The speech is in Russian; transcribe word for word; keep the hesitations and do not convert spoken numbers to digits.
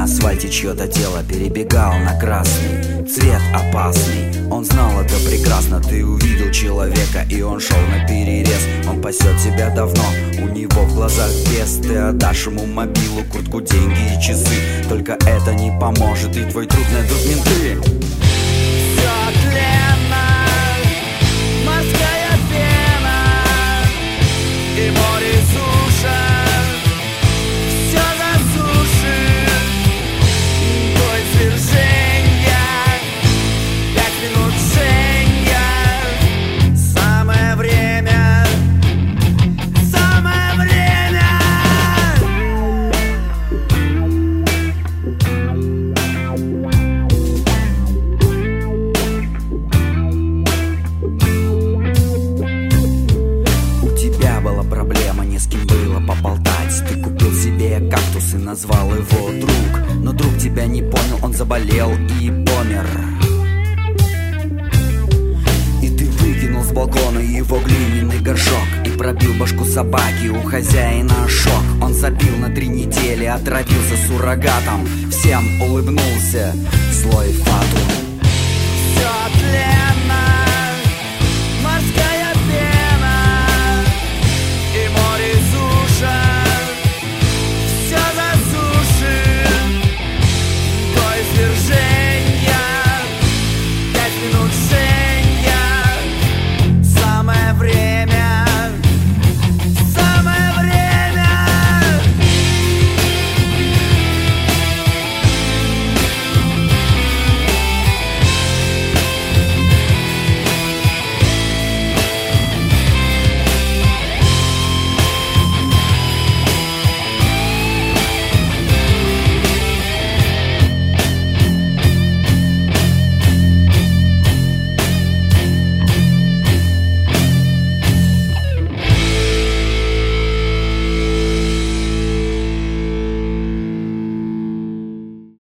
асфальте чье-то тело перебегал на красный цвет опасный. Он знал это прекрасно, ты увидел человека, и он шел на перерез. Он пасет тебя давно, у него в глазах без. Ты отдашь ему мобилу, куртку, деньги и часы. Только это не поможет, и твой труп найдут менты. Все тленно, морская пена и море суша. Все засушит бой свержения. Пять минут жжения. Самое время, самое время. У тебя была проблема, не с кем было поболтать. Ты купил себе кактус и назвал его друг. Но друг тебя не понял, он заболел и помер. И ты выкинул с балкона его глиняный горшок и пробил башку собаки, у хозяина шок. Он забил на три недели, отравился суррогатом. Всем улыбнулся злой фатум. Все тленно,